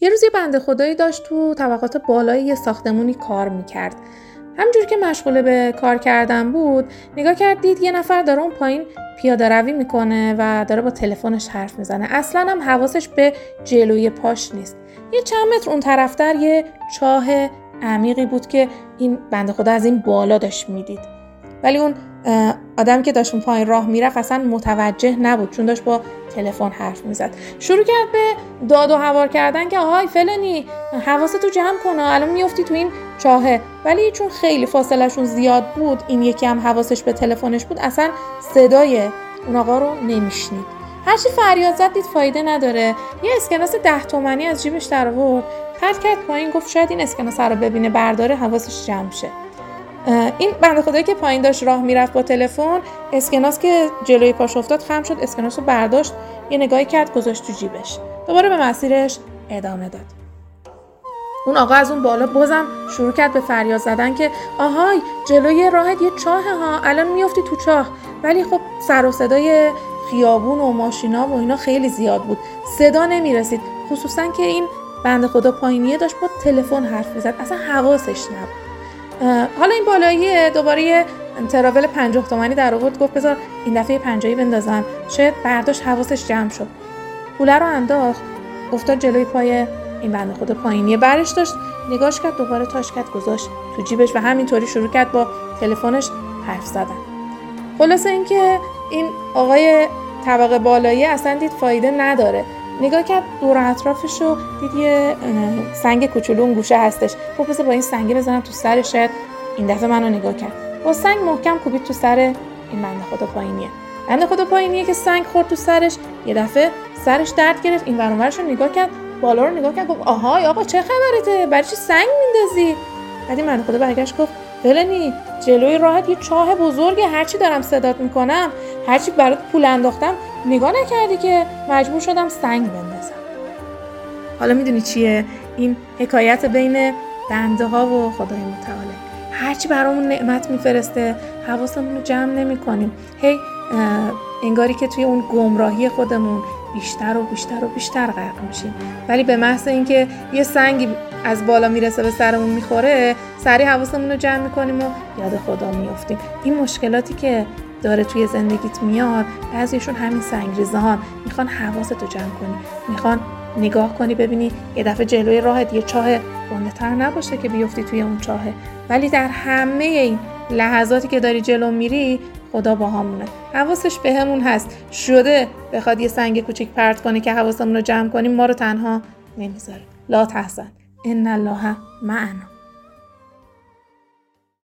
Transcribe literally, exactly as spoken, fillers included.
یه روز یه بنده خدایی داشت تو طبقات بالای یه ساختمونی کار میکرد. همونجوری که مشغول به کار کردن بود، نگاه کرد دید یه نفر داره اون پایین پیاده روی میکنه و داره با تلفنش حرف میزنه. اصلا هم حواسش به جلوی پاش نیست. یه چند متر اون طرفتر یه چاه عمیقی بود که این بنده خدا از این بالا داشت میدید. ولی اون آدم که داشت اون پایین راه میرفت اصلا متوجه نبود، چون داشت با تلفن حرف میزد. شروع کرد به داد و هوار کردن که آهای فلانی حواستو جمع کن، الان میافتی تو این چاهه. ولی چون خیلی فاصله شون زیاد بود، این یکی هم حواسش به تلفنش بود، اصلا صدای اون آقا رو نمیشنید. هرچی فریاد زد دید فایده نداره. یه اسکناس ده تومانی از جیبش در آورد، پرت کرد پایین، گفت شاید این اسکناس رو ببینه برداره حواسش جمع شه. این بنده خدایی که پایین داشت راه میرفت با تلفن، اسکناس که جلوی پاش افتاد خم شد، اسکناس رو برداشت، یه نگاهی کرد، گذاشت تو جیبش، دوباره به مسیرش ادامه داد. اون آقا از اون بالا بازم شروع کرد به فریاد زدن که آهای جلوی راهت یه چاهه ها، الان میافتی تو چاه. ولی خب سر و صدای خیابون و ماشینا و اینا خیلی زیاد بود، صدا نمیرسید، خصوصا که این بنده خدا پایینیه داشت با تلفن حرف میزد، اصلا حواسش نبود. حالا این بالاییه دوباره یه تراول پنجاه تومانی در آورد، گفت بذار این دفعه پنجاهی بندازم، شاید برداشت حواسش جمع شد. پوله رو انداخت، افتاد جلوی پای این بنده خدا پایینیه، برش داشت نگاش کرد، دوباره تاش کرد گذاشت تو جیبش و همینطوری شروع کرد با تلفنش حرف زدن. خلاصه اینکه این آقای طبقه بالایی اصلا دید فایده نداره، نگاه کرد دور اطرافش رو دید یه سنگ کوچولو اون گوشه هستش، گفت بذار با این سنگ بزنم تو سرش، شاید این دفعه منو نگاه کرد. با سنگ محکم کوبید تو سر این بنده خدا پایینیه. بنده خدا پایینیه که سنگ خورد تو سرش، یه دفعه سرش درد گرفت، این ور اون ورش رو نگاه کرد، بالا رو نگاه کرد، گفت آهای آقا چه خبرته، برای چی سنگ میندازی؟ بعد این بنده خدا برگشت گفت فلانی جلوی راهت یه چاه بزرگه، هرچی دارم صدات میکنم، هرچی برات پول انداختم، نگاه نکردی که مجبور شدم سنگ بندازم. حالا میدونی چیه این حکایت بین بنده ها و خدای متعال؟ هرچی برامون نعمت میفرسته حواسمون رو جمع نمی کنیم، هی انگاری که توی اون گمراهی خودمون بیشتر و بیشتر و بیشتر غرق میشیم. ولی به محض اینکه یه سنگی از بالا میرسه به سرمون میخوره، سریع حواسمون رو جمع میکنیم و یاد خدا میافتیم. این مشکلاتی که داره توی زندگیت میاد، بعضیشون همین سنگریزه‌ها، میخوان حواستو جمع کنی، میخوان نگاه کنی ببینی یه دفعه جلوی راهت یه چاه گنده‌تر نباشه که بیفتی توی اون چاهه. ولی در همه این لحظاتی که داری جلو میری، خدا با همونه، حواسش به همون هست، شده بخواد یه سنگ کوچیک پرت کنه که حواسمون رو جمع کنیم، ما رو تنها نمیذاره. لا تحزن ان الله معنا.